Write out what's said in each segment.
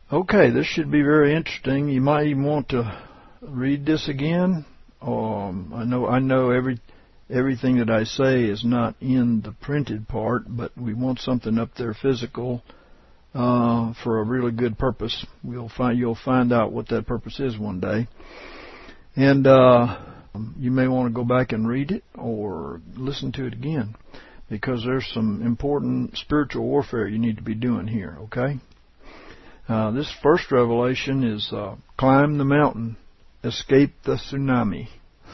Okay, this should be very interesting. You might even want to read this again. I know everything that I say is not in the printed part, but we want something up there physical for a really good purpose. You'll find out what that purpose is one day, and you may want to go back and read it or listen to it again, because there's some important spiritual warfare you need to be doing here. Okay. This first revelation is climb the mountain, escape the tsunami.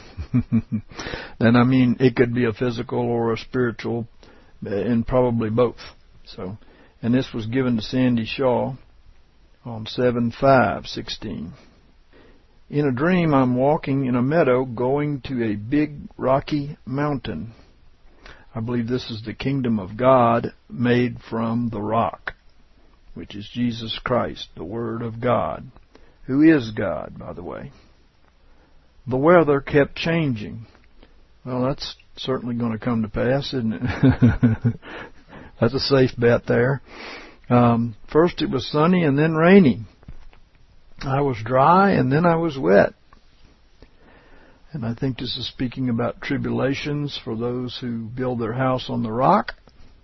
And I mean, it could be a physical or a spiritual, and probably both. And this was given to Sandy Shaw on 7/5/16. In a dream, I'm walking in a meadow going to a big rocky mountain. I believe this is the kingdom of God made from the rock, which is Jesus Christ, the Word of God, who is God, by the way. The weather kept changing. Well, that's certainly going to come to pass, isn't it? That's a safe bet there. First it was sunny and then rainy. I was dry and then I was wet. And I think this is speaking about tribulations for those who build their house on the rock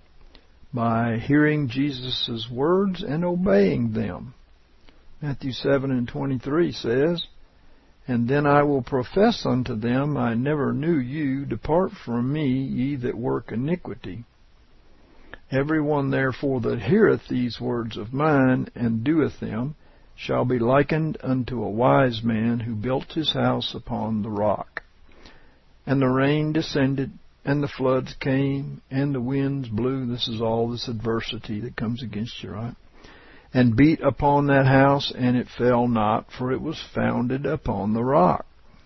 by hearing Jesus' words and obeying them. Matthew 7:23 says, "And then I will profess unto them, I never knew you. Depart from me, ye that work iniquity. Every one therefore that heareth these words of mine, and doeth them, shall be likened unto a wise man who built his house upon the rock. And the rain descended, and the floods came, and the winds blew." This is all this adversity that comes against you, right? "And beat upon that house, and it fell not, for it was founded upon the rock.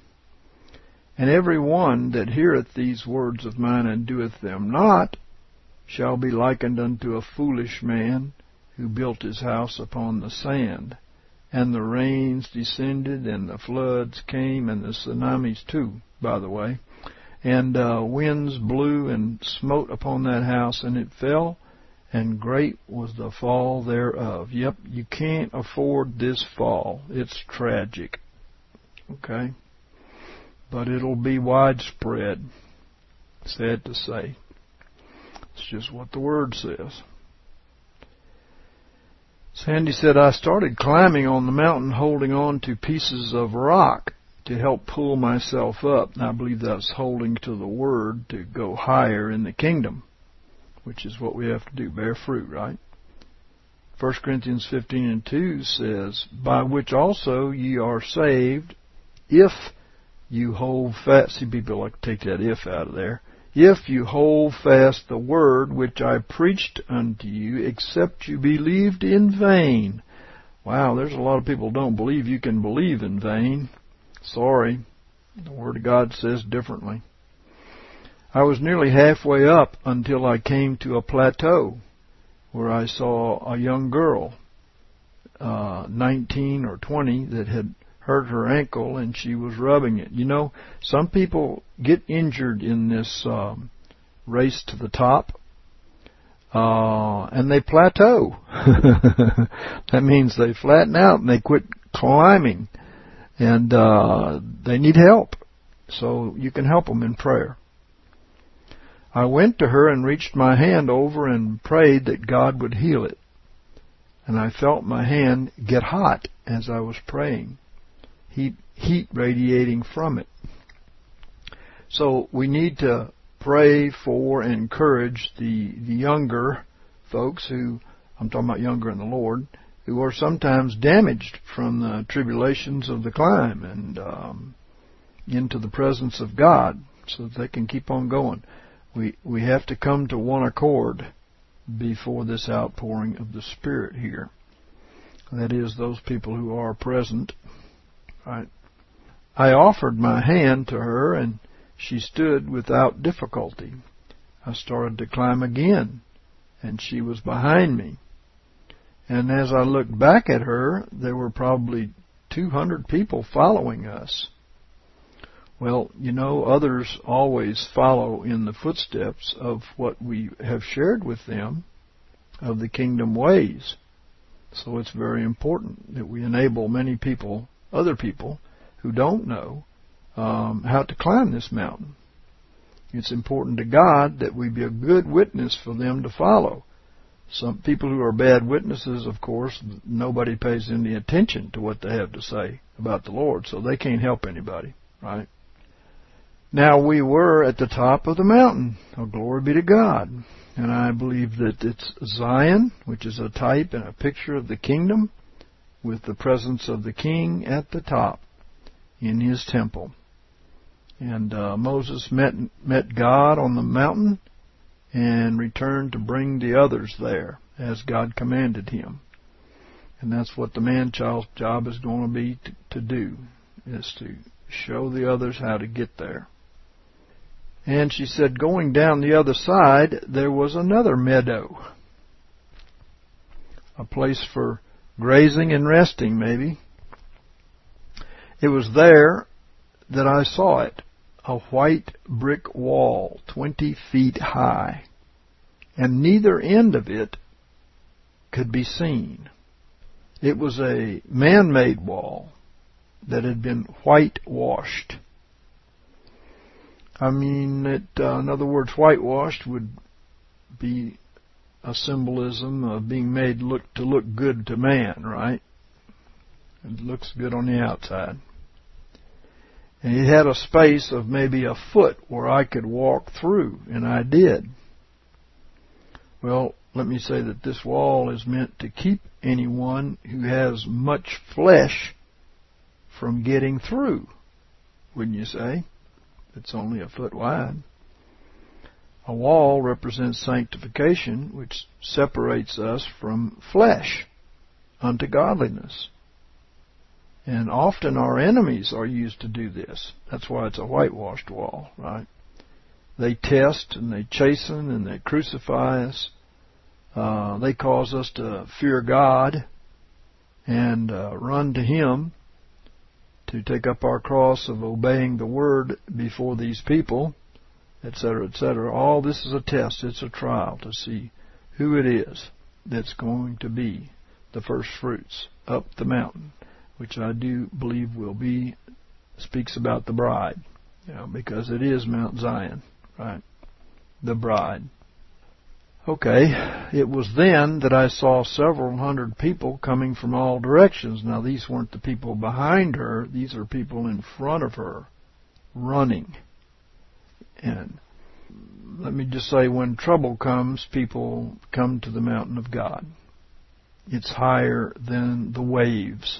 And every one that heareth these words of mine, and doeth them not, shall be likened unto a foolish man who built his house upon the sand. And the rains descended, and the floods came," and the tsunamis too, by the way. "And winds blew and smote upon that house, and it fell, and great was the fall thereof." Yep, you can't afford this fall. It's tragic. Okay? But it'll be widespread. Sad to say. It's just what the Word says. Sandy said, "I started climbing on the mountain, holding on to pieces of rock to help pull myself up." And I believe that's holding to the Word to go higher in the kingdom, which is what we have to do, bear fruit, right? 1 Corinthians 15:2 says, "By which also ye are saved, if you hold fast." See, people like to take that "if" out of there. "If you hold fast the word which I preached unto you, except you believed in vain." Wow, there's a lot of people who don't believe you can believe in vain. Sorry, the Word of God says differently. "I was nearly halfway up until I came to a plateau where I saw a young girl, 19 or 20, that had hurt her ankle, and she was rubbing it. You know, some people get injured in this race to the top, and they plateau. That means they flatten out and they quit climbing, and they need help. So you can help them in prayer. "I went to her and reached my hand over and prayed that God would heal it. And I felt my hand get hot as I was praying. Heat radiating from it." So we need to pray for and encourage the younger folks who, I'm talking about younger in the Lord, who are sometimes damaged from the tribulations of the climb and into the presence of God, so that they can keep on going. We have to come to one accord before this outpouring of the Spirit here. That is, those people who are present. Right. "I offered my hand to her, and she stood without difficulty. I started to climb again, and she was behind me. And as I looked back at her, there were probably 200 people following us." Well, you know, others always follow in the footsteps of what we have shared with them of the kingdom ways. So it's very important that we enable many people, other people, who don't know how to climb this mountain. It's important to God that we be a good witness for them to follow. Some people who are bad witnesses, of course, nobody pays any attention to what they have to say about the Lord, so they can't help anybody, right? Now, we were at the top of the mountain. Oh, glory be to God. And I believe that it's Zion, which is a type and a picture of the kingdom, with the presence of the king at the top in his temple. And Moses met God on the mountain and returned to bring the others there, as God commanded him. And that's what the man-child's job is going to be to do, is to show the others how to get there. And she said, going down the other side, there was another meadow, a place for grazing and resting, maybe. It was there that I saw it, a white brick wall, 20 feet high, and neither end of it could be seen. It was a man-made wall that had been whitewashed. I mean, in other words, whitewashed would be a symbolism of being made to look good to man, right? It looks good on the outside. And it had a space of maybe a foot where I could walk through, and I did. Well, let me say that this wall is meant to keep anyone who has much flesh from getting through, wouldn't you say? It's only a foot wide. A wall represents sanctification, which separates us from flesh unto godliness. And often our enemies are used to do this. That's why it's a whitewashed wall, right? They test and they chasten and they crucify us. They cause us to fear God and run to Him, to take up our cross of obeying the Word before these people, etc., etc. All this is a test. It's a trial to see who it is that's going to be the first fruits up the mountain, which I do believe speaks about the bride, because it is Mount Zion, right? The bride. Okay, it was then that I saw several hundred people coming from all directions. Now, these weren't the people behind her. These are people in front of her, running. And let me just say, when trouble comes, people come to the mountain of God. It's higher than the waves.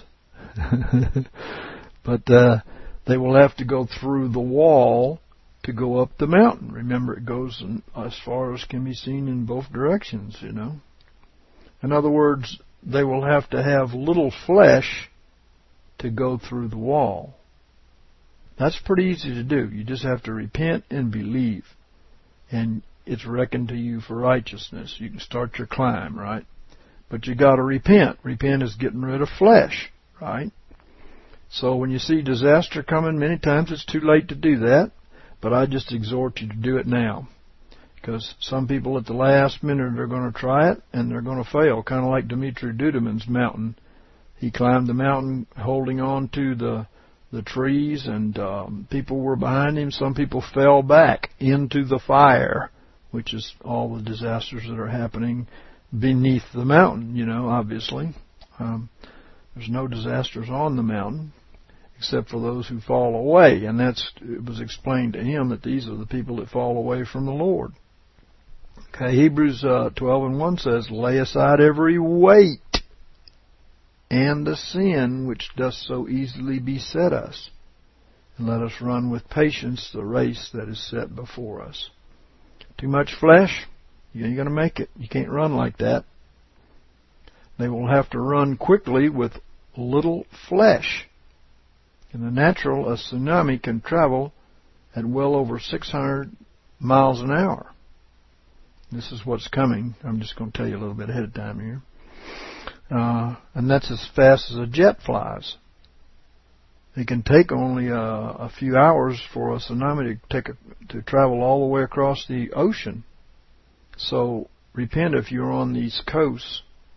But they will have to go through the wall to go up the mountain. Remember, it goes as far as can be seen in both directions, In other words, they will have to have little flesh to go through the wall. That's pretty easy to do. You just have to repent and believe, and it's reckoned to you for righteousness. You can start your climb, right? But you got to repent. Repent is getting rid of flesh, right? So when you see disaster coming, many times it's too late to do that. But I just exhort you to do it now. Because some people at the last minute are going to try it, and they're going to fail. Kind of like Dmitri Duduman's mountain. He climbed the mountain holding on to the trees, and people were behind him. Some people fell back into the fire, which is all the disasters that are happening beneath the mountain, obviously. There's no disasters on the mountain, except for those who fall away. And it was explained to him that these are the people that fall away from the Lord. Okay, Hebrews 12:1 says, lay aside every weight and the sin which doth so easily beset us, and let us run with patience the race that is set before us. Too much flesh? You ain't going to make it. You can't run like that. They will have to run quickly with little flesh. In the natural, a tsunami can travel at well over 600 miles an hour. This is what's coming. I'm just going to tell you a little bit ahead of time here. And that's as fast as a jet flies. It can take only a few hours for a tsunami to travel all the way across the ocean. So repent if you're on these coasts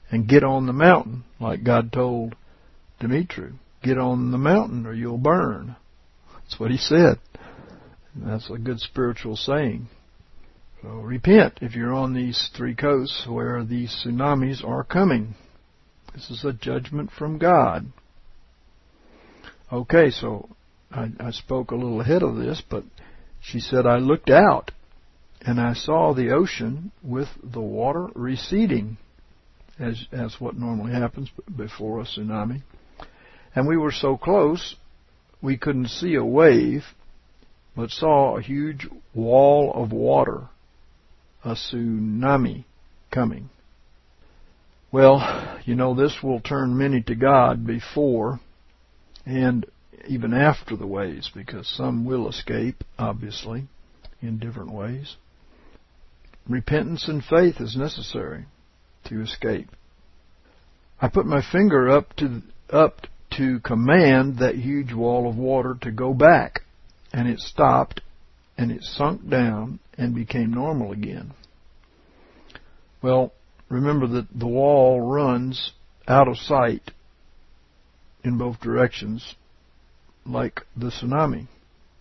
and get on the mountain, like God told Demetriu. Get on the mountain or you'll burn. That's what he said. And that's a good spiritual saying. So repent if you're on these three coasts where these tsunamis are coming. This is a judgment from God. Okay, so I spoke a little ahead of this, but she said, I looked out and I saw the ocean with the water receding, as what normally happens before a tsunami. And we were so close, we couldn't see a wave, but saw a huge wall of water, a tsunami coming. Well, you know, this will turn many to God before and even after the waves, because some will escape, obviously, in different ways. Repentance and faith is necessary to escape. I put my finger up to command that huge wall of water to go back, and it stopped, and it sunk down and became normal again. Well, remember that the wall runs out of sight in both directions, like the tsunami.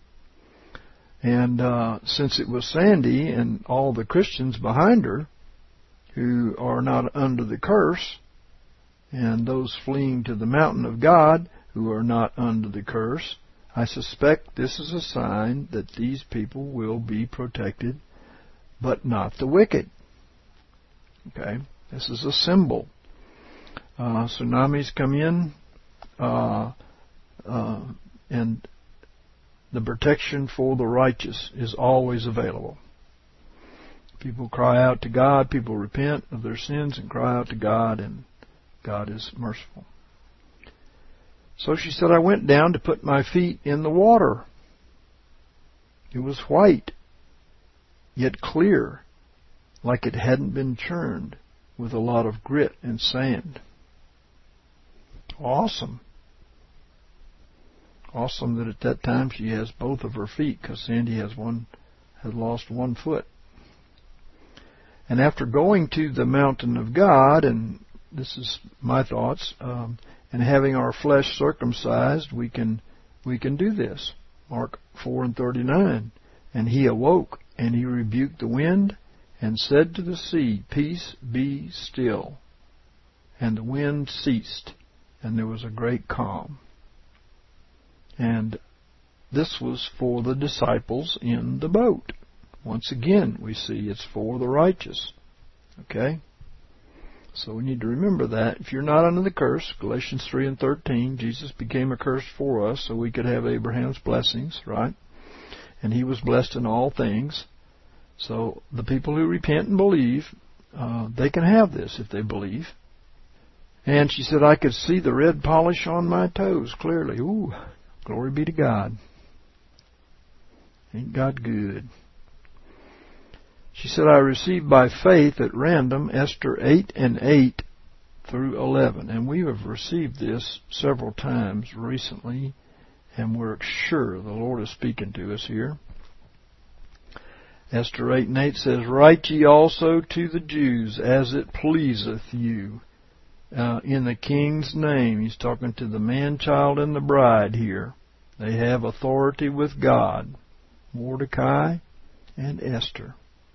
And since it was Sandy and all the Christians behind her who are not under the curse, and those fleeing to the mountain of God who are not under the curse, I suspect this is a sign that these people will be protected, but not the wicked. Okay? This is a symbol. Tsunamis come in, and the protection for the righteous is always available. People cry out to God, people repent of their sins and cry out to God, and God is merciful. So she said, I went down to put my feet in the water. It was white, yet clear, like it hadn't been churned with a lot of grit and sand. Awesome. Awesome that at that time she has both of her feet, because Sandy had lost one foot. And after going to the mountain of God, and this is my thoughts, and having our flesh circumcised, we can do this. Mark 4:39. And he awoke, and he rebuked the wind, and said to the sea, Peace, be still. And the wind ceased, and there was a great calm. And this was for the disciples in the boat. Once again, we see it's for the righteous. Okay? So we need to remember that. If you're not under the curse, Galatians 3:13, Jesus became a curse for us so we could have Abraham's blessings, right? And he was blessed in all things. So the people who repent and believe, they can have this if they believe. And she said, I could see the red polish on my toes clearly. Ooh, glory be to God. Ain't God good? She said, I received by faith at random Esther 8:8 through 11. And we have received this several times recently, and we're sure the Lord is speaking to us here. Esther 8:8 says, Write ye also to the Jews as it pleaseth you, in the king's name. He's talking to the man-child and the bride here. They have authority with God, Mordecai and Esther.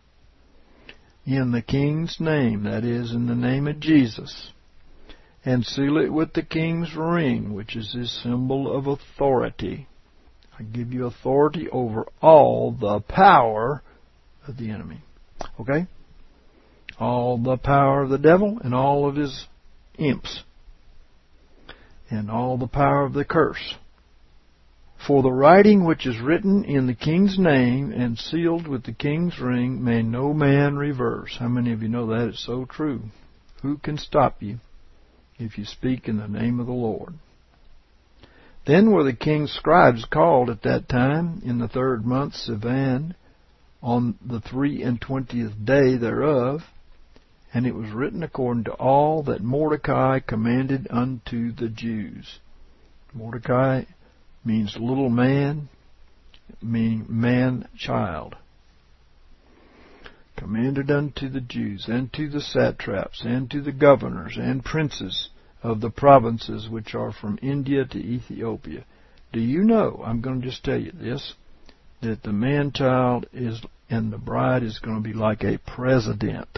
In the king's name, that is, in the name of Jesus, and seal it with the king's ring, which is his symbol of authority. I give you authority over all the power of the enemy. Okay? All the power of the devil and all of his imps, and all the power of the curse. For the writing which is written in the king's name and sealed with the king's ring may no man reverse. How many of you know that is so true? Who can stop you if you speak in the name of the Lord? Then were the king's scribes called at that time in the 3rd month, Sivan, on the 23 day thereof, and it was written according to all that Mordecai commanded unto the Jews. Mordecai means little man, meaning man-child. commanded unto the Jews, and to the satraps, and to the governors and princes of the provinces which are from India to Ethiopia. Do you know, I'm going to just tell you this, that the man-child is, and the bride is going to be like a president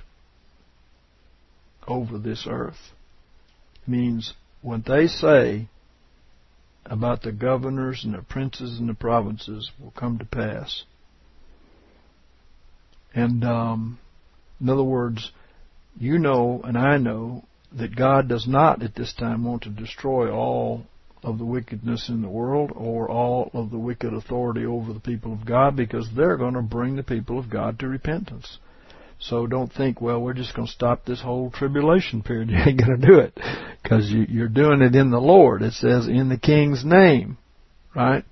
over this earth. It means when they say about the governors and the princes and the provinces will come to pass. And in other words, you know and I know that God does not at this time want to destroy all of the wickedness in the world or all of the wicked authority over the people of God, because they're going to bring the people of God to repentance. So don't think, well, we're just going to stop this whole tribulation period. You ain't going to do it, because you're doing it in the Lord. It says in the King's name, right?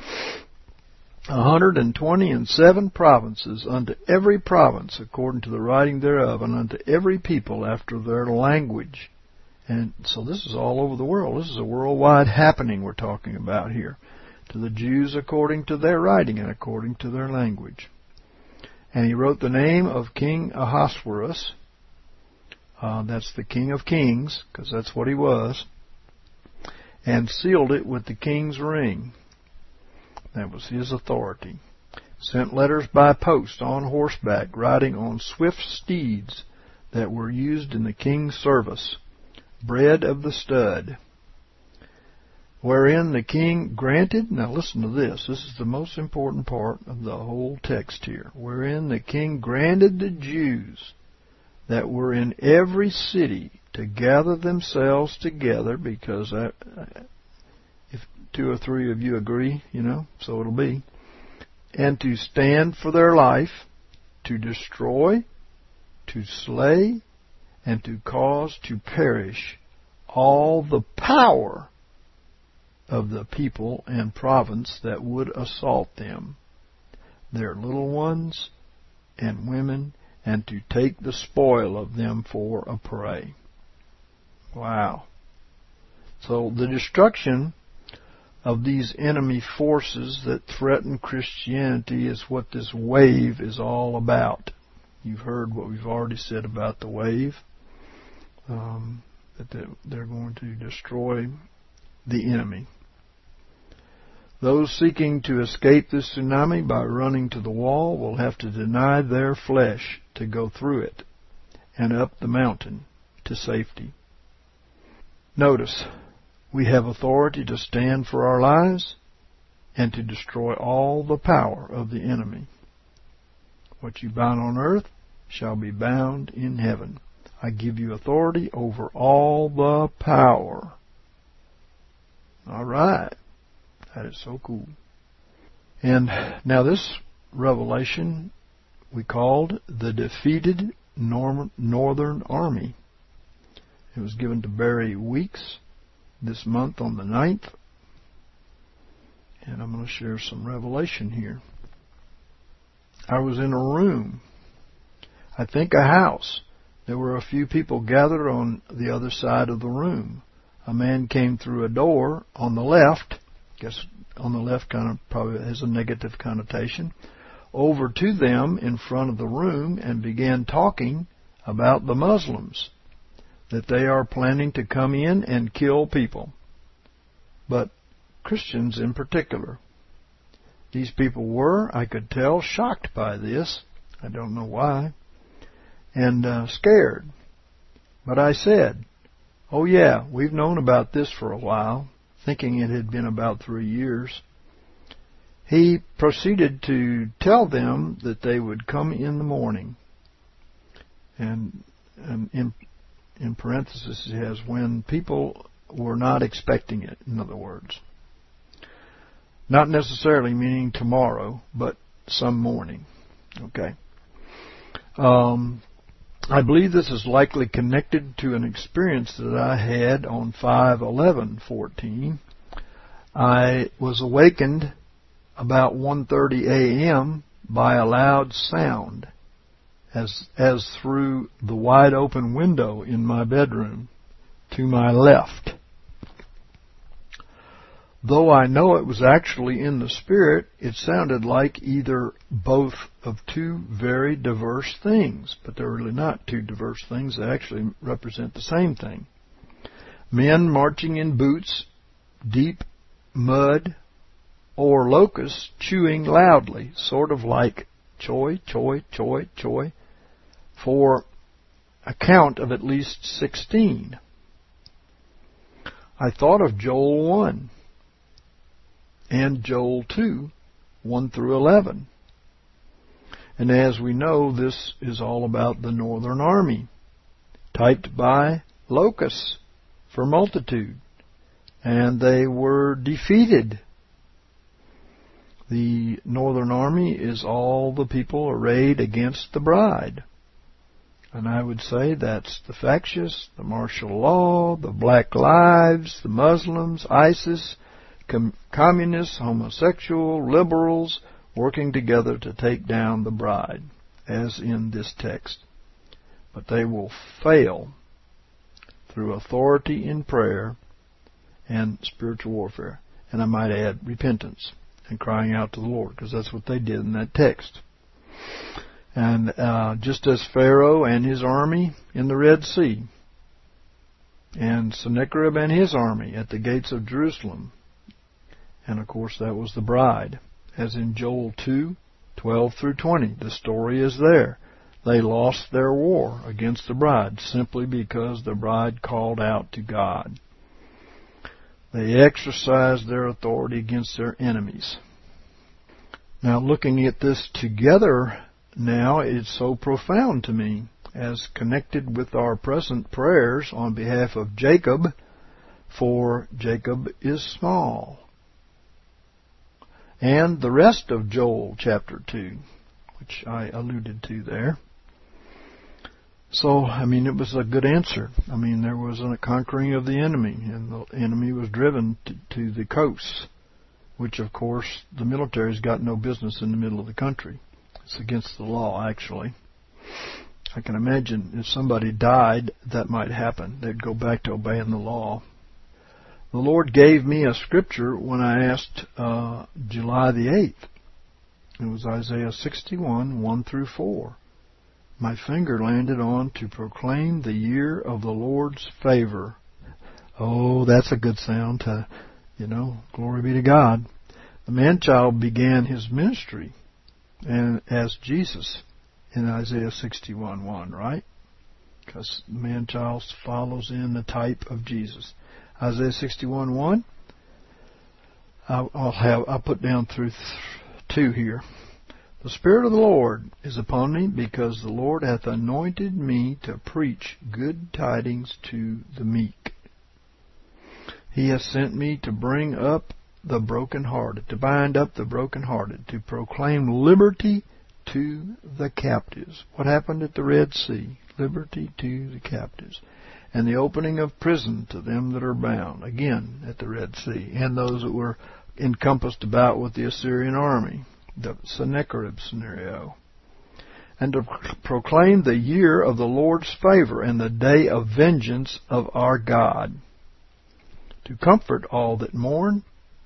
127 provinces, unto every province according to the writing thereof, and unto every people after their language. And so this is all over the world. This is a worldwide happening we're talking about here. To the Jews according to their writing and according to their language. And he wrote the name of King Ahasuerus. That's the King of Kings, because that's what he was. And sealed it with the king's ring. That was his authority. Sent letters by post on horseback, riding on swift steeds that were used in the king's service, bred of the stud, wherein the king granted, now listen to this, this is the most important part of the whole text here, wherein the king granted the Jews that were in every city to gather themselves together, because if 2 or 3 of you agree, so it'll be, and to stand for their life, to destroy, to slay, and to cause to perish all the power of the people and province that would assault them, their little ones and women, and to take the spoil of them for a prey. Wow. So the destruction of these enemy forces that threaten Christianity is what this wave is all about. You've heard what we've already said about the wave, that they're going to destroy the enemy. Those seeking to escape this tsunami by running to the wall will have to deny their flesh to go through it and up the mountain to safety. Notice, we have authority to stand for our lives and to destroy all the power of the enemy. What you bind on earth shall be bound in heaven. I give you authority over all the power. All right. That is so cool. And now this revelation we called the Defeated Northern Army. It was given to Barry Weeks this month on the 9th. And I'm going to share some revelation here. I was in a room, I think a house. There were a few people gathered on the other side of the room. A man came through a door on the left. I guess on the left kind of probably has a negative connotation. Over to them in front of the room and began talking about the Muslims, that they are planning to come in and kill people, but Christians in particular. These people were, I could tell, shocked by this. I don't know why. And scared. But I said, oh yeah, we've known about this for a while, thinking it had been about 3 years. He proceeded to tell them that they would come in the morning. And in parentheses he has, when people were not expecting it, in other words. Not necessarily meaning tomorrow, but some morning. Okay. I believe this is likely connected to an experience that I had on 5/11/14. I was awakened about 1:30 a.m. by a loud sound as through the wide open window in my bedroom to my left. Though I know it was actually in the Spirit, it sounded like either both of two very diverse things, but they're really not two diverse things. They actually represent the same thing. Men marching in boots, deep mud, or locusts chewing loudly, sort of like choi, choi, choi, choi, for a count of at least 16. I thought of Joel 1 and Joel 2, 1 through 11. And as we know, this is all about the northern army, typed by locusts for multitude. And they were defeated. The northern army is all the people arrayed against the bride. And I would say that's the fascists, the martial law, the Black Lives, the Muslims, ISIS, communists, homosexual, liberals, working together to take down the bride, as in this text. But they will fail through authority in prayer and spiritual warfare. And I might add repentance and crying out to the Lord, because that's what they did in that text. And just as Pharaoh and his army in the Red Sea, and Sennacherib and his army at the gates of Jerusalem, and of course that was the bride, as in Joel 2, 12 through 20. The story is there. They lost their war against the bride simply because the bride called out to God. They exercised their authority against their enemies. Now, looking at this together now, it's so profound to me, as connected with our present prayers on behalf of Jacob, for Jacob is small. And the rest of Joel chapter 2, which I alluded to there. So, it was a good answer. There was a conquering of the enemy, and the enemy was driven to the coasts, which, of course, the military's got no business in the middle of the country. It's against the law, actually. I can imagine if somebody died, that might happen. They'd go back to obeying the law. The Lord gave me a scripture when I asked July the 8th. It was Isaiah 61, 1 through 4. My finger landed on to proclaim the year of the Lord's favor. Oh, that's a good sound to, glory be to God. The man-child began his ministry and as Jesus in Isaiah 61:1, right? Because the man-child follows in the type of Jesus. Isaiah 61:1. I'll put down through 2 here. The Spirit of the Lord is upon me, because the Lord hath anointed me to preach good tidings to the meek. He has sent me to bring up the brokenhearted, to bind up the brokenhearted, to proclaim liberty to the captives. What happened at the Red Sea? Liberty to the captives. And the opening of prison to them that are bound, again at the Red Sea, and those that were encompassed about with the Assyrian army, the Sennacherib scenario. And to proclaim the year of the Lord's favor and the day of vengeance of our God, to comfort all that mourn.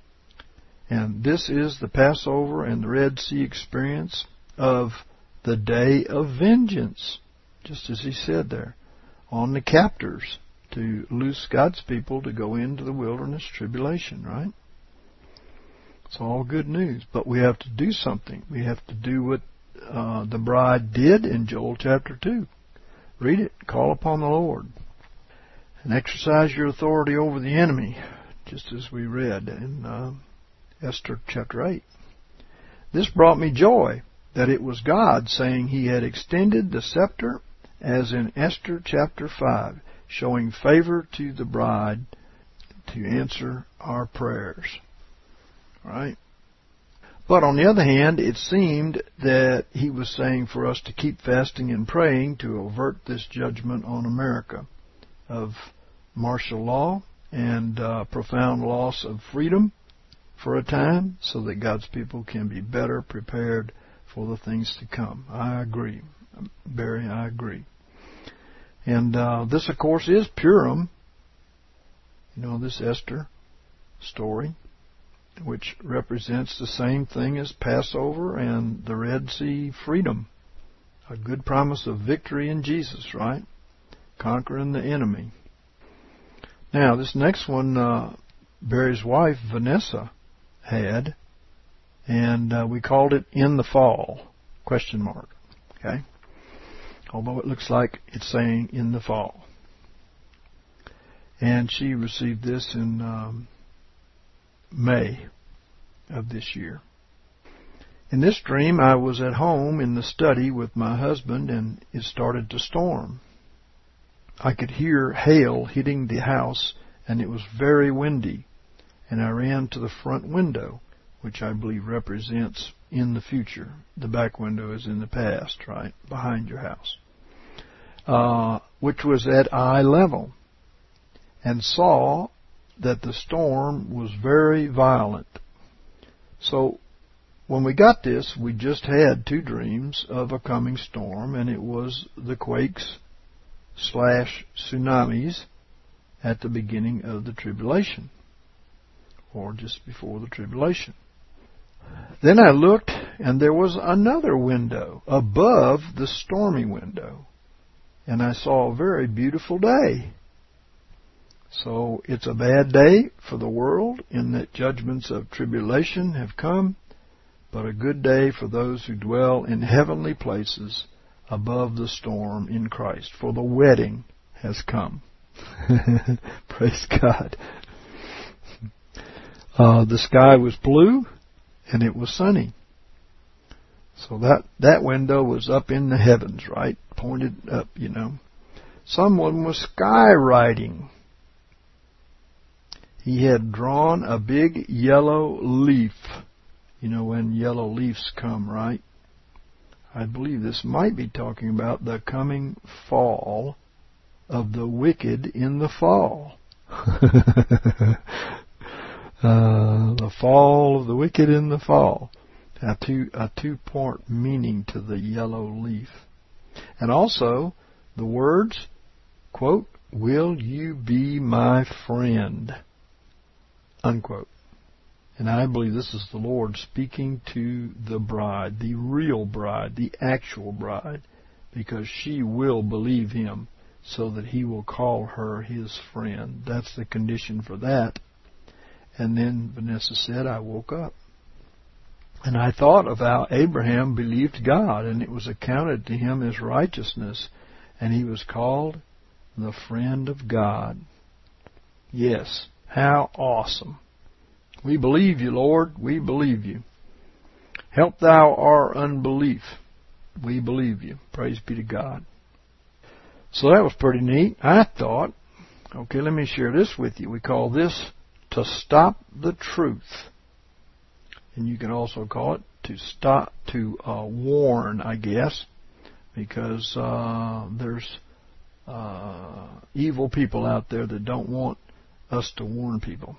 And this is the Passover and the Red Sea experience of the day of vengeance, just as he said there, on the captors, to loose God's people to go into the wilderness tribulation, right? It's all good news, but we have to do something. We have to do what the bride did in Joel chapter 2. Read it, call upon the Lord, and exercise your authority over the enemy, just as we read in Esther chapter 8. This brought me joy, that it was God saying He had extended the scepter, as in Esther chapter 5, showing favor to the bride to answer our prayers. Right? But on the other hand, it seemed that He was saying for us to keep fasting and praying to avert this judgment on America of martial law and profound loss of freedom for a time, so that God's people can be better prepared for the things to come. I agree. Barry, I agree. And this, of course, is Purim. This Esther story. which represents the same thing as Passover and the Red Sea freedom. A good promise of victory in Jesus, right? Conquering the enemy. Now, this next one, Barry's wife, Vanessa, had, and we called it In the Fall, ? Okay? Although it looks like it's saying In the Fall. And she received this in May of this year. In this dream, I was at home in the study with my husband, and it started to storm. I could hear hail hitting the house, and it was very windy, and I ran to the front window, which I believe represents in the future. The back window is in the past, right, behind your house, which was at eye level, and saw that the storm was very violent. So when we got this, we just had 2 dreams of a coming storm, and it was the quakes / tsunamis at the beginning of the tribulation, or just before the tribulation. Then I looked, and there was another window above the stormy window, and I saw a very beautiful day. So it's a bad day for the world in that judgments of tribulation have come, but a good day for those who dwell in heavenly places above the storm in Christ, for the wedding has come. Praise God. The sky was blue, and it was sunny. So that window was up in the heavens, right? Pointed up, you know. Someone was skywriting. He had drawn a big yellow leaf. You know when yellow leaves come, right? I believe this might be talking about the coming fall of the wicked in the fall. The fall of the wicked in the fall. A two-part meaning to the yellow leaf. And also the words, quote, "Will you be my friend?" unquote. And I believe this is the Lord speaking to the bride, the real bride, the actual bride, because she will believe Him so that He will call her His friend. That's the condition for that. And then Vanessa said, I woke up. And I thought of how Abraham believed God, and it was accounted to him as righteousness, and he was called the friend of God. Yes, how awesome. We believe you, Lord. We believe you. Help thou our unbelief. We believe you. Praise be to God. So that was pretty neat. I thought, okay, let me share this with you. We call this to stop the truth. And you can also call it to warn, I guess, because there's evil people out there that don't want us to warn people.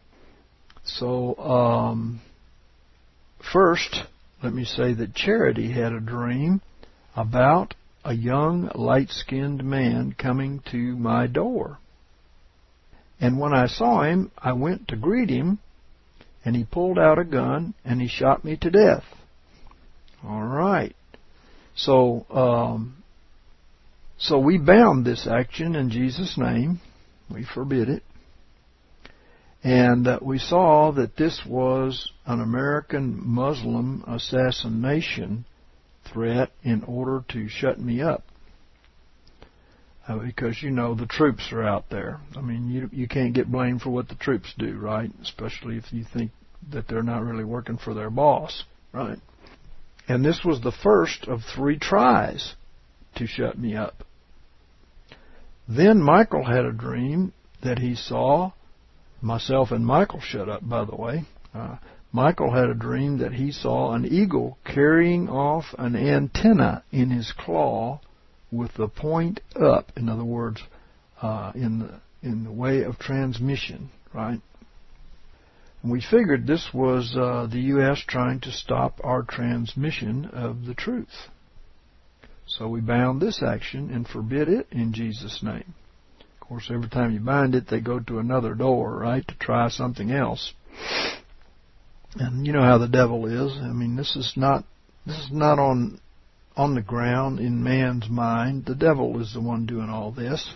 So, first, let me say that Charity had a dream about a young, light-skinned man coming to my door. And when I saw him, I went to greet him, and he pulled out a gun, and he shot me to death. All right. So we bound this action in Jesus' name. We forbid it. And we saw that this was an American Muslim assassination threat in order to shut me up. Because, you know, the troops are out there. I mean, you can't get blamed for what the troops do, right? Especially if you think that they're not really working for their boss, right? And this was the first of 3 tries to shut me up. Then Michael had a dream that he saw, myself and Michael shut up, by the way. Michael had a dream that he saw an eagle carrying off an antenna in his claw with the point up. In other words, in the way of transmission, right? And we figured this was the U.S. trying to stop our transmission of the truth. So we bound this action and forbid it in Jesus' name. Of course, every time you bind it, they go to another door, right, to try something else. And you know how the devil is. I mean, this is not on the ground in man's mind. The devil is the one doing all this.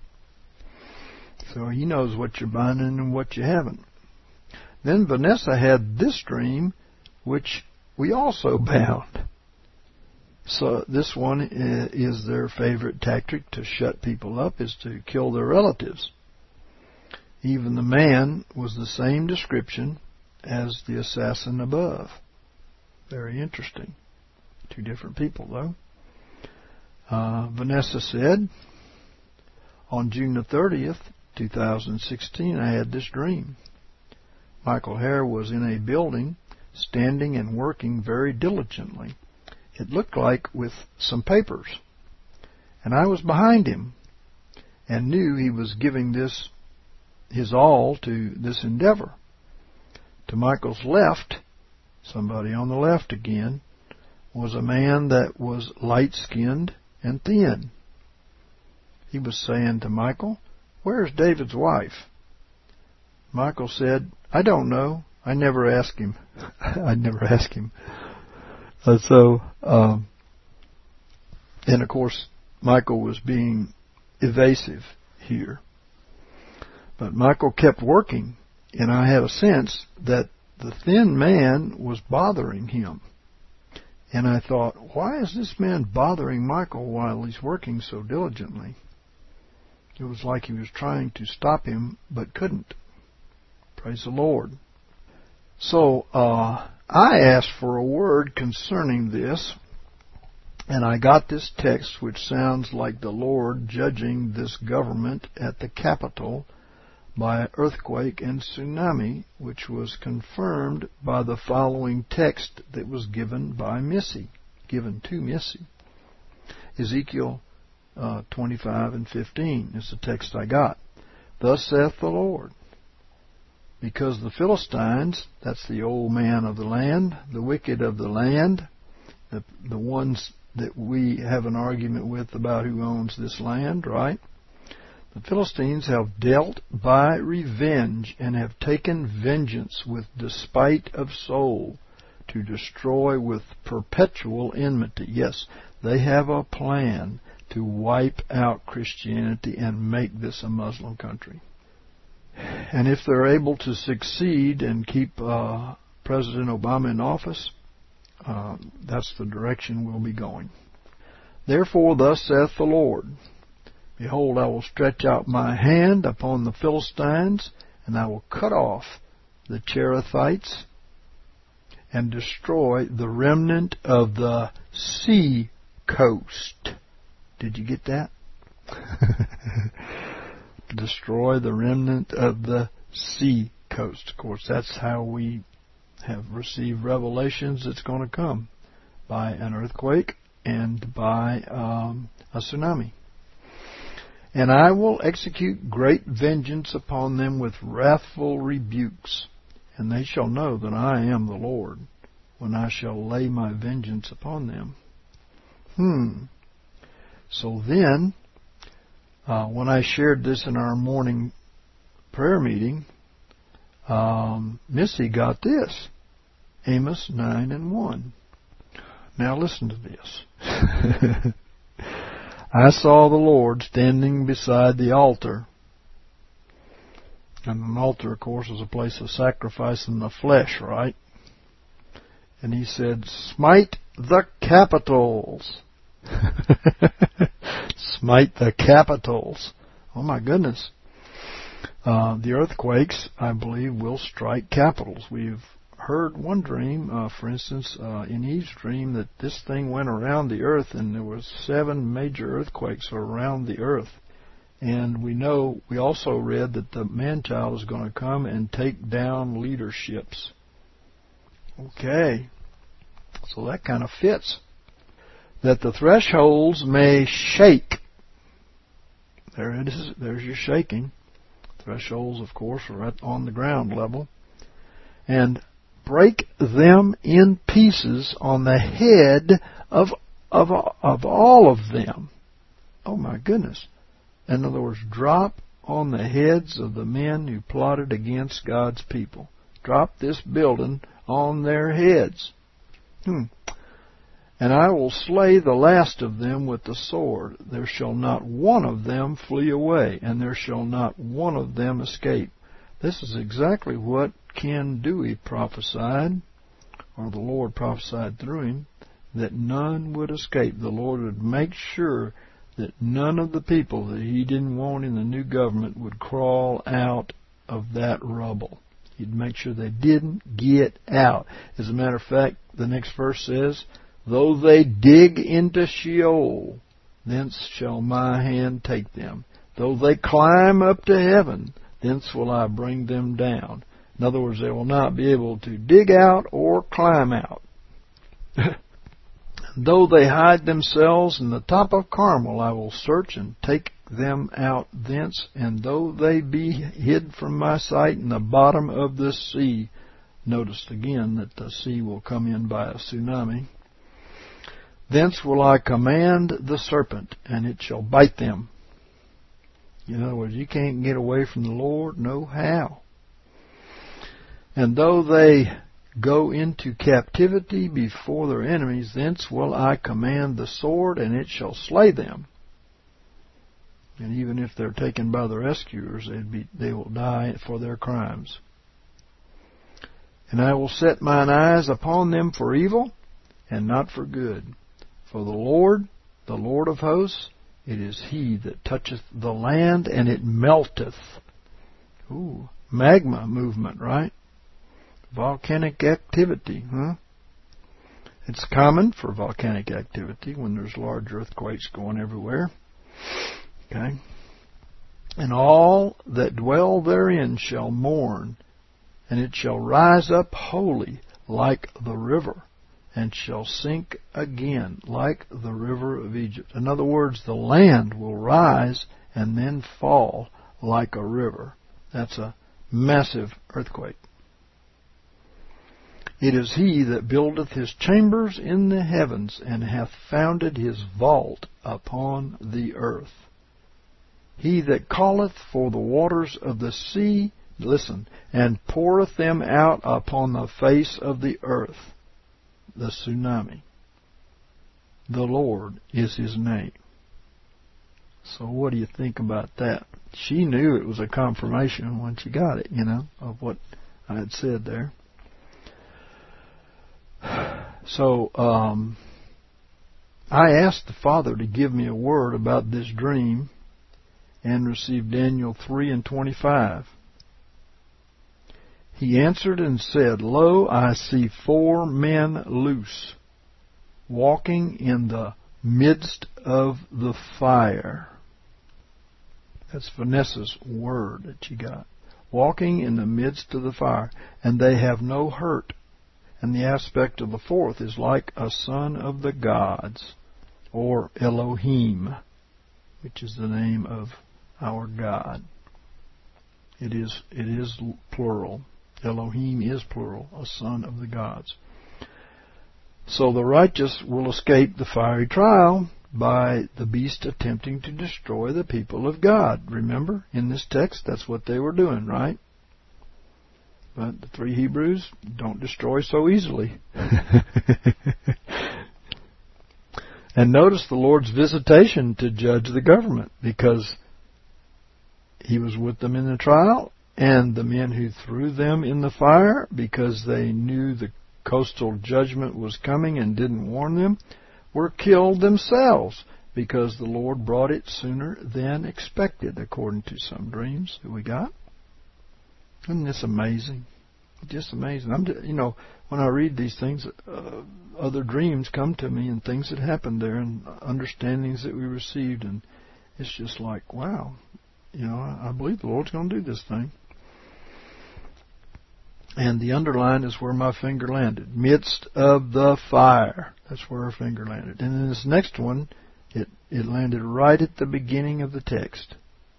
So he knows what you're binding and what you haven't. Then Vanessa had this dream, which we also bound. So this one is their favorite tactic to shut people up, is to kill their relatives. Even the man was the same description as the assassin above. Very interesting. Two different people, though. Vanessa said, on June the 30th, 2016, I had this dream. Michael Hare was in a building, standing and working very diligently. It looked like with some papers. And I was behind him and knew he was giving his all to this endeavor. To Michael's left, somebody on the left again, was a man that was light-skinned and thin. He was saying to Michael, "Where's David's wife?" Michael said, "I don't know. I never asked him." I never asked him. And of course, Michael was being evasive here. But Michael kept working, and I had a sense that the thin man was bothering him. And I thought, why is this man bothering Michael while he's working so diligently? It was like he was trying to stop him, but couldn't. Praise the Lord. So I asked for a word concerning this, and I got this text, which sounds like the Lord judging this government at the Capitol by earthquake and tsunami, which was confirmed by the following text that was given to Missy. Ezekiel 25 and 15 is the text I got. Thus saith the Lord, because the Philistines, that's the old man of the land, the wicked of the land, the ones that we have an argument with about who owns this land, right? The Philistines have dealt by revenge and have taken vengeance with despite of soul to destroy with perpetual enmity. Yes, they have a plan to wipe out Christianity and make this a Muslim country. And if they're able to succeed and keep President Obama in office, that's the direction we'll be going. Therefore, thus saith the Lord, behold, I will stretch out my hand upon the Philistines, and I will cut off the Cherethites and destroy the remnant of the sea coast. Did you get that? Destroy the remnant of the sea coast. Of course, that's how we have received revelations it's going to come, by an earthquake and by a tsunami. And I will execute great vengeance upon them with wrathful rebukes, and they shall know that I am the Lord, when I shall lay my vengeance upon them. So then, when I shared this in our morning prayer meeting, Missy got this, Amos 9 and 1. Now listen to this. I saw the Lord standing beside the altar. And an altar, of course, is a place of sacrificing the flesh, right? And he said, smite the capitals. Smite the capitals. Oh my goodness. The earthquakes, I believe, will strike capitals. We've heard one dream, for instance, in Eve's dream, that this thing went around the earth, and there was 7 major earthquakes around the earth. And we also read that the man-child is going to come and take down leaderships. Okay, so that kind of fits. That the thresholds may shake. There it is. There's your shaking. Thresholds, of course, are on the ground level. And break them in pieces on the head of all of them. Oh my goodness. In other words, drop on the heads of the men who plotted against God's people. drop this building on their heads. And I will slay the last of them with the sword. There shall not one of them flee away, and there shall not one of them escape. This is exactly what Ken Dewey prophesied, or the Lord prophesied through him, that none would escape. The Lord would make sure that none of the people that He didn't want in the new government would crawl out of that rubble. He'd make sure they didn't get out. As a matter of fact, the next verse says, though they dig into Sheol, thence shall my hand take them. Though they climb up to heaven, thence will I bring them down. In other words, they will not be able to dig out or climb out. Though they hide themselves in the top of Carmel, I will search and take them out thence. And though they be hid from my sight in the bottom of the sea, notice again that the sea will come in by a tsunami, thence will I command the serpent, and it shall bite them. In other words, you can't get away from the Lord, no how. And though they go into captivity before their enemies, thence will I command the sword, and it shall slay them. And even if they're taken by the rescuers, they will die for their crimes. And I will set mine eyes upon them for evil, and not for good. For the Lord of hosts, it is He that toucheth the land, and it melteth. Ooh, magma movement, right? Volcanic activity, huh? It's common for volcanic activity when there's large earthquakes going everywhere. Okay? And all that dwell therein shall mourn, and it shall rise up wholly like the river, and shall sink again like the river of Egypt. In other words, the land will rise and then fall like a river. That's a massive earthquake. It is He that buildeth His chambers in the heavens, and hath founded His vault upon the earth. He that calleth for the waters of the sea, listen, and poureth them out upon the face of the earth, the tsunami. The Lord is His name. So what do you think about that? She knew it was a confirmation when she got it, of what I had said there. So I asked the Father to give me a word about this dream, and received Daniel 3:25. He answered and said, Lo, I see 4 men loose, walking in the midst of the fire. That's Vanessa's word that she got. Walking in the midst of the fire, and they have no hurt. And the aspect of the 4th is like a son of the gods, or Elohim, which is the name of our God. It is plural. Elohim is plural, a son of the gods. So the righteous will escape the fiery trial by the beast attempting to destroy the people of God. Remember, in this text, that's what they were doing, right? But the 3 Hebrews don't destroy so easily. And notice the Lord's visitation to judge the government, because He was with them in the trial, and the men who threw them in the fire, because they knew the coastal judgment was coming and didn't warn them, were killed themselves, because the Lord brought it sooner than expected, according to some dreams that we got. Isn't this amazing? Just amazing. When I read these things, other dreams come to me and things that happened there and understandings that we received, and it's just like, wow, I believe the Lord's going to do this thing. And the underline is where my finger landed. Midst of the fire. That's where her finger landed. And in this next one, it landed right at the beginning of the text.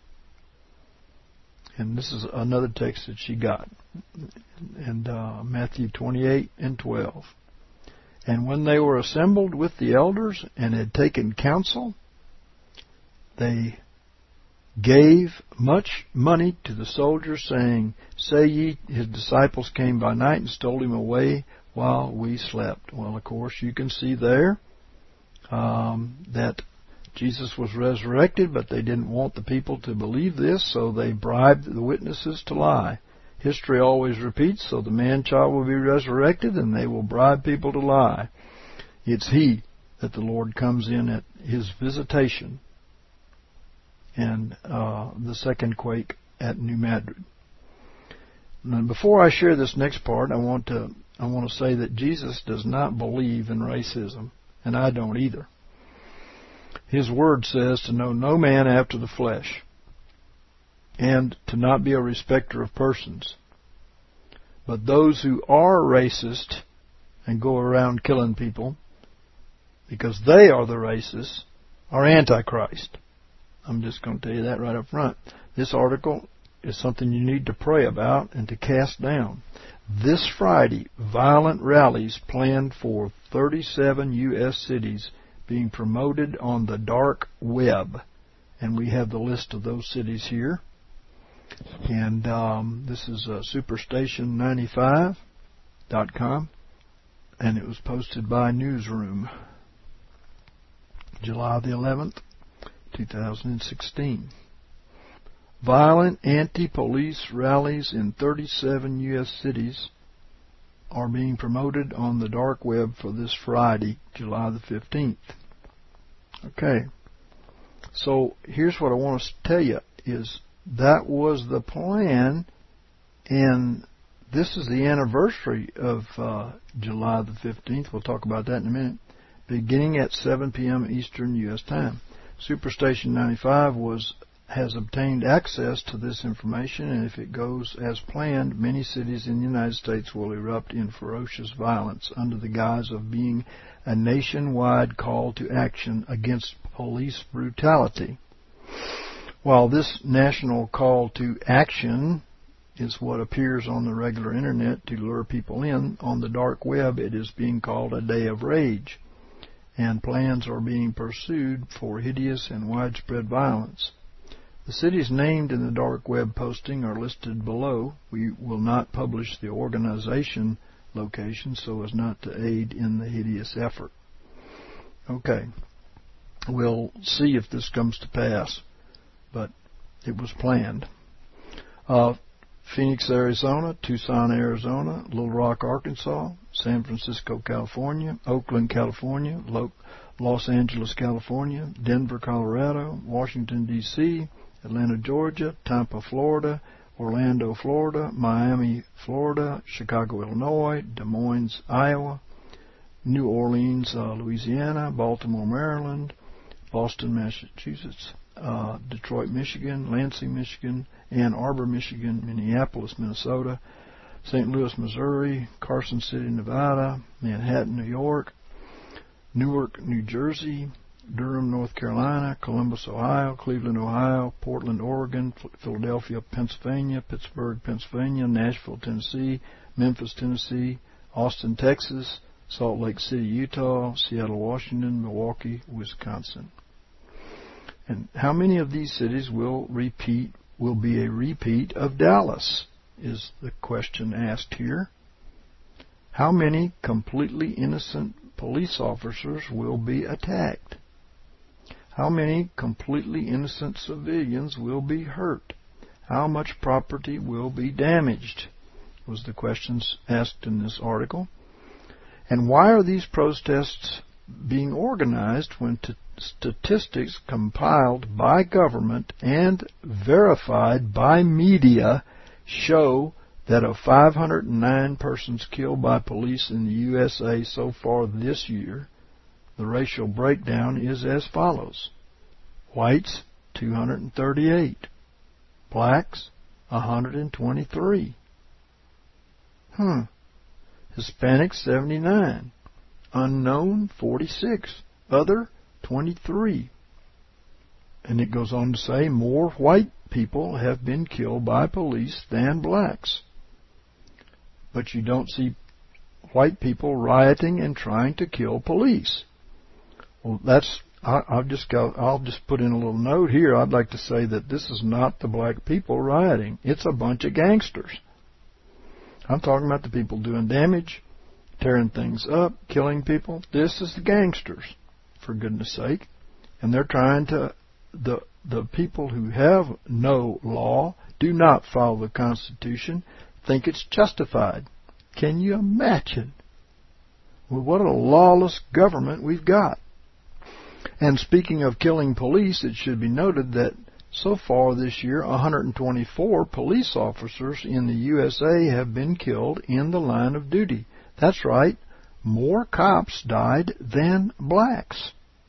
And this is another text that she got. And Matthew 28:12. And when they were assembled with the elders and had taken counsel, they gave much money to the soldiers, saying, Say ye, his disciples came by night and stole him away while we slept. Well, of course, you can see there that Jesus was resurrected, but they didn't want the people to believe this, so they bribed the witnesses to lie. History always repeats, so the man-child will be resurrected, and they will bribe people to lie. It's he that the Lord comes in at his visitation and the second quake at New Madrid. Now, before I share this next part, I want to say that Jesus does not believe in racism, and I don't either. His word says to know no man after the flesh, and to not be a respecter of persons. But those who are racist and go around killing people, because they are the racists, are Antichrist. I'm just going to tell you that right up front. This article is something you need to pray about and to cast down. This Friday, violent rallies planned for 37 U.S. cities being promoted on the dark web. And we have the list of those cities here. And this is superstation95.com. And it was posted by Newsroom, July the 11th, 2016. Violent anti-police rallies in 37 U.S. cities are being promoted on the dark web for this Friday, July the 15th. Okay, so here's what I want to tell you is that was the plan, and this is the anniversary of July the 15th. We'll talk about that in a minute. Beginning at 7 p.m. Eastern U.S. time. Superstation 95 has obtained access to this information, and if it goes as planned, many cities in the United States will erupt in ferocious violence under the guise of being a nationwide call to action against police brutality. While this national call to action is what appears on the regular internet to lure people in, on the dark web it is being called a day of rage, and plans are being pursued for hideous and widespread violence. The cities named in the dark web posting are listed below. We will not publish the organization location so as not to aid in the hideous effort. Okay, we'll see if this comes to pass, but it was planned. Phoenix, Arizona, Tucson, Arizona, Little Rock, Arkansas, San Francisco, California, Oakland, California, Los Angeles, California, Denver, Colorado, Washington, D.C., Atlanta, Georgia, Tampa, Florida, Orlando, Florida, Miami, Florida, Chicago, Illinois, Des Moines, Iowa, New Orleans, Louisiana, Baltimore, Maryland, Boston, Massachusetts, Detroit, Michigan, Lansing, Michigan, Ann Arbor, Michigan, Minneapolis, Minnesota, St. Louis, Missouri, Carson City, Nevada, Manhattan, New York, Newark, New Jersey, Durham, North Carolina, Columbus, Ohio, Cleveland, Ohio, Portland, Oregon, Philadelphia, Pennsylvania, Pittsburgh, Pennsylvania, Nashville, Tennessee, Memphis, Tennessee, Austin, Texas, Salt Lake City, Utah, Seattle, Washington, Milwaukee, Wisconsin. And how many of these cities will be a repeat of Dallas, is the question asked here. How many completely innocent police officers will be attacked? How many completely innocent civilians will be hurt? How much property will be damaged? Was the questions asked in this article. And why are these protests being organized when statistics compiled by government and verified by media show that of 509 persons killed by police in the USA so far this year, the racial breakdown is as follows. Whites, 238. Blacks, 123. Hispanics, 79. Unknown, 46. Other, 23. And it goes on to say more white people have been killed by police than blacks. But you don't see white people rioting and trying to kill police. Well, that's I'll just put in a little note here. I'd like to say that this is not the black people rioting. It's a bunch of gangsters. I'm talking about the people doing damage, tearing things up, killing people. This is the gangsters, for goodness sake. And they're trying to, the people who have no law, do not follow the Constitution, think it's justified. Can you imagine? Well, what a lawless government we've got. And speaking of killing police, it should be noted that so far this year, 124 police officers in the USA have been killed in the line of duty. That's right, more cops died than blacks.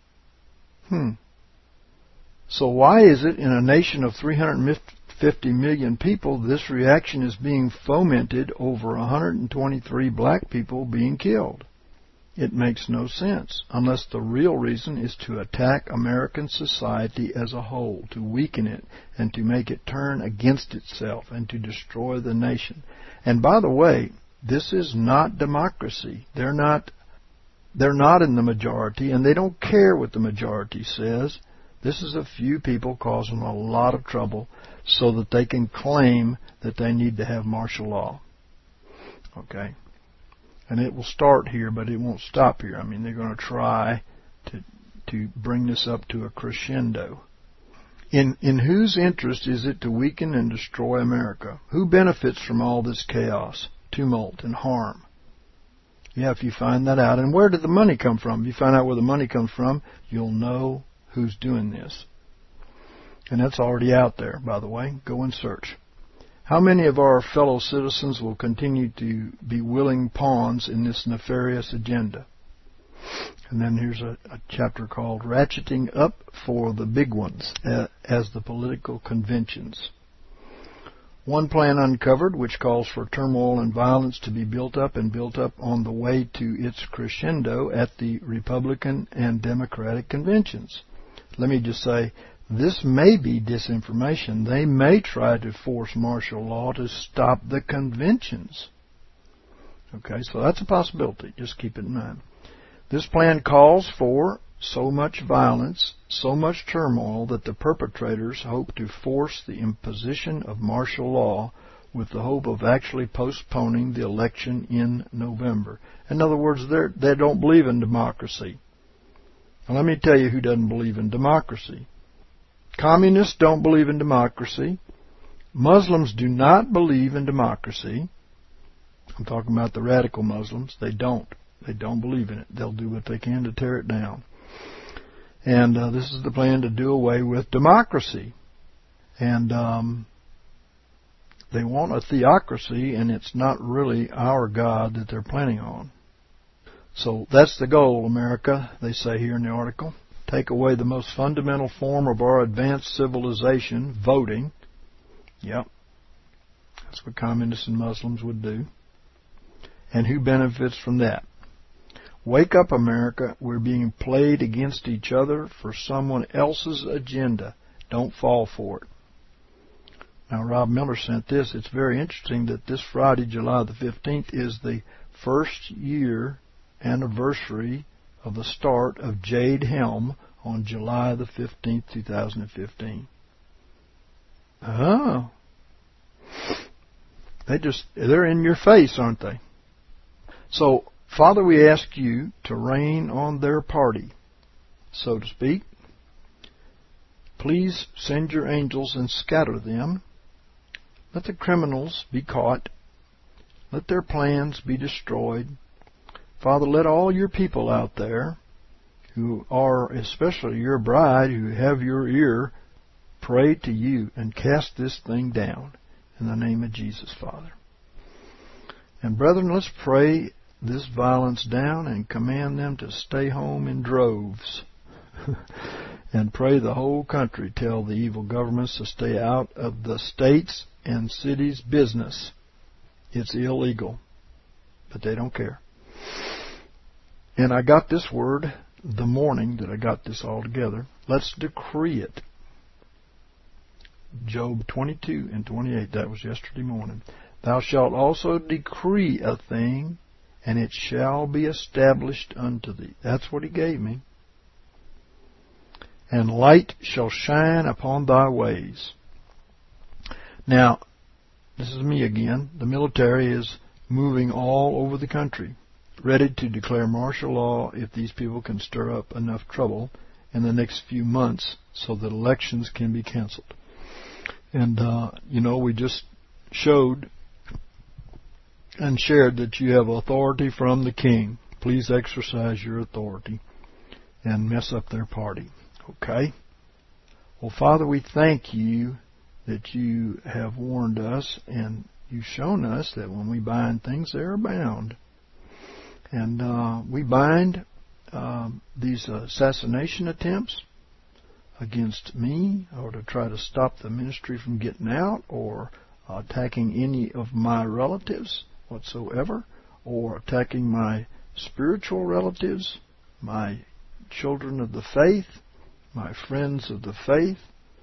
So why is it in a nation of 350 million people this reaction is being fomented over 123 black people being killed? It makes no sense, unless the real reason is to attack American society as a whole, to weaken it, and to make it turn against itself, and to destroy the nation. And by the way, this is not democracy. They're not in the majority, and they don't care what the majority says. This is a few people causing a lot of trouble so that they can claim that they need to have martial law. Okay? And it will start here, but it won't stop here. I mean, they're going to try to bring this up to a crescendo. In whose interest is it to weaken and destroy America? Who benefits from all this chaos, tumult, and harm? Yeah, if you find that out. And where did the money come from? If you find out where the money comes from, you'll know who's doing this. And that's already out there, by the way. Go and search. How many of our fellow citizens will continue to be willing pawns in this nefarious agenda? And then here's a chapter called Ratcheting Up for the Big Ones as the Political Conventions. One plan uncovered, which calls for turmoil and violence to be built up on the way to its crescendo at the Republican and Democratic conventions. Let me just say, this may be disinformation. They may try to force martial law to stop the conventions. Okay, so that's a possibility. Just keep it in mind. This plan calls for so much violence, so much turmoil that the perpetrators hope to force the imposition of martial law with the hope of actually postponing the election in November. In other words, they don't believe in democracy. Now, let me tell you who doesn't believe in democracy. Communists don't believe in democracy. Muslims do not believe in democracy. I'm talking about the radical Muslims. They don't. They don't believe in it. They'll do what they can to tear it down. And this is the plan to do away with democracy. And they want a theocracy, and it's not really our God that they're planning on. So that's the goal, America, they say here in the article. Take away the most fundamental form of our advanced civilization, voting. Yep. That's what communists and Muslims would do. And who benefits from that? Wake up, America. We're being played against each other for someone else's agenda. Don't fall for it. Now, Rob Miller sent this. It's very interesting that this Friday, July the 15th, is the first year anniversary of the start of Jade Helm on July the 15th, 2015. Oh. They're in your face, aren't they? So, Father, we ask you to rain on their party, so to speak. Please send your angels and scatter them. Let the criminals be caught. Let their plans be destroyed. Father, let all your people out there who are, especially your bride, who have your ear, pray to you and cast this thing down in the name of Jesus, Father. And brethren, let's pray this violence down and command them to stay home in droves. And pray the whole country tell the evil governments to stay out of the states and cities' business. It's illegal, but they don't care. And I got this word the morning that I got this all together. Let's decree it. Job 22 and 28, that was yesterday morning. Thou shalt also decree a thing, and it shall be established unto thee. That's what he gave me. and light shall shine upon thy ways. Now, this is me again. The military is moving all over the country, ready to declare martial law if these people can stir up enough trouble in the next few months so that elections can be canceled. And, we just showed and shared that you have authority from the king. Please exercise your authority and mess up their party. Okay? Well, Father, we thank you that you have warned us and you've shown us that when we bind things, they are bound. And we bind these assassination attempts against me, or to try to stop the ministry from getting out, or attacking any of my relatives whatsoever, or attacking my spiritual relatives, my children of the faith, my friends of the faith.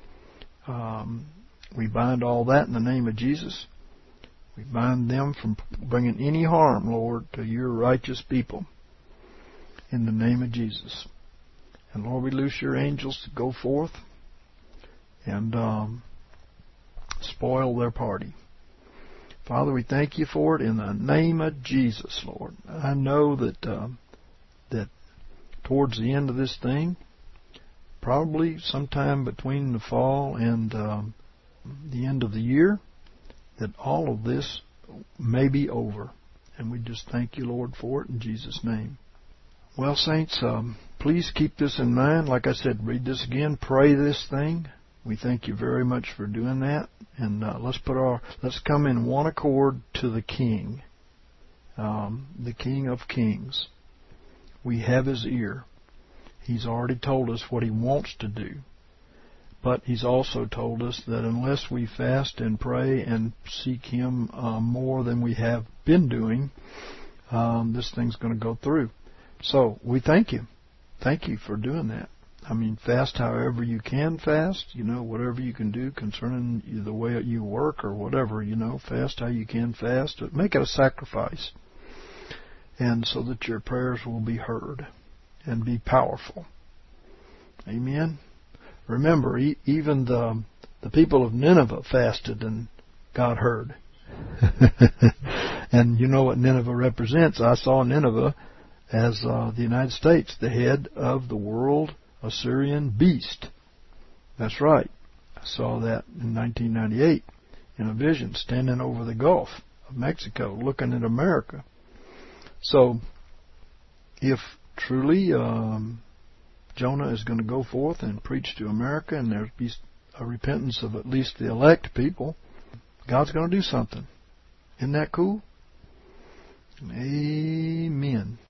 We bind all that in the name of Jesus. We bind them from bringing any harm, Lord, to your righteous people in the name of Jesus. And Lord, we loose your angels to go forth and spoil their party. Father, we thank you for it in the name of Jesus, Lord. I know that that towards the end of this thing, probably sometime between the fall and the end of the year, that all of this may be over. And we just thank you, Lord, for it in Jesus' name. Well, saints, please keep this in mind. Like I said, read this again. Pray this thing. We thank you very much for doing that. And let's come in one accord to the King, the King of Kings. We have His ear. He's already told us what He wants to do. But He's also told us that unless we fast and pray and seek Him more than we have been doing, this thing's going to go through. So we thank you. Thank you for doing that. I mean, fast however you can fast, whatever you can do concerning the way you work or whatever, fast how you can fast. But make it a sacrifice. And so that your prayers will be heard and be powerful. Amen. Remember, even the people of Nineveh fasted and God heard. And you know what Nineveh represents. I saw Nineveh as the United States, the head of the world Assyrian beast. That's right. I saw that in 1998 in a vision, standing over the Gulf of Mexico, looking at America. So, if truly Jonah is going to go forth and preach to America, and there'll be a repentance of at least the elect people, God's going to do something. Isn't that cool? Amen.